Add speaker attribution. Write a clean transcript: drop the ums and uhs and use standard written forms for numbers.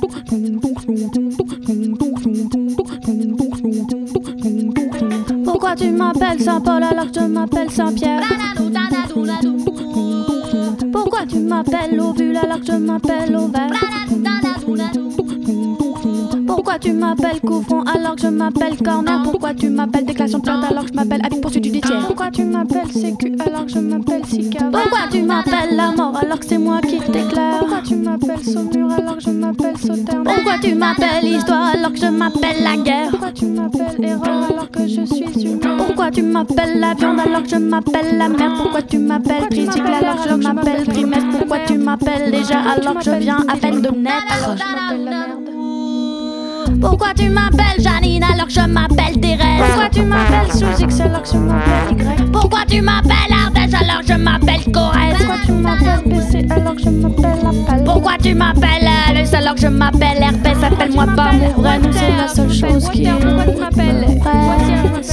Speaker 1: Pourquoi tu m'appelles Saint-Paul alors que je m'appelle Saint-Pierre? Pourquoi tu m'appelles Ovule alors que je m'appelle Ovaire? Pourquoi tu m'appelles Couffron alors que je m'appelle Corner? Pourquoi tu m'appelles Déclaration de plainte alors que je m'appelle Habit poursuite judiciaire? Pourquoi tu m'appelles Sécu alors que je m'appelle Sicard? Pourquoi tu m'appelles la mort alors que c'est moi qui t'éclaire? Pourquoi tu m'appelles Saumur alors que je m'appelle Sauterne? Pourquoi tu m'appelles Histoire alors que je m'appelle la guerre? Pourquoi tu m'appelles Erreur alors que je suis humain? Pourquoi tu m'appelles la viande alors que je m'appelle la merde? Pourquoi tu m'appelles tricycle alors que je m'appelle trimestre? Pourquoi tu m'appelles légère alors que je viens à peine de naître? Pourquoi tu m'appelles Janine alors que je m'appelle Thérèse? Pourquoi tu m'appelles sous X alors que je m'appelle Y? Pourquoi tu m'appelles Ardèche alors que je m'appelle Corrèze? Pourquoi tu m'appelles PC alors que je m'appelle Appel? Pourquoi tu m'appelles Alice alors que je m'appelle Herpès? Appelle-moi pas mon vrai nom, c'est la seule chose qui est. Pourquoi tu m'appelles